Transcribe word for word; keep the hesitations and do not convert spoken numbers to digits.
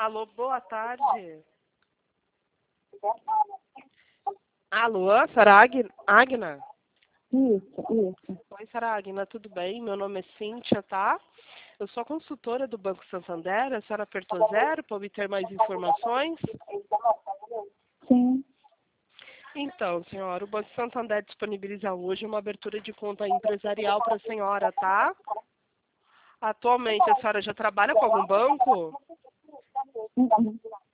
Alô, boa tarde. Alô, Sara Ag- Agna? Isso, isso. Oi, Sara Agna, tudo bem? Meu nome é Cíntia, tá? Eu sou a consultora do Banco Santander. A senhora apertou zero para obter mais informações? Sim. Então, senhora, o Banco Santander disponibiliza hoje uma abertura de conta empresarial para a senhora, tá? Atualmente, a senhora já trabalha com algum banco? Não.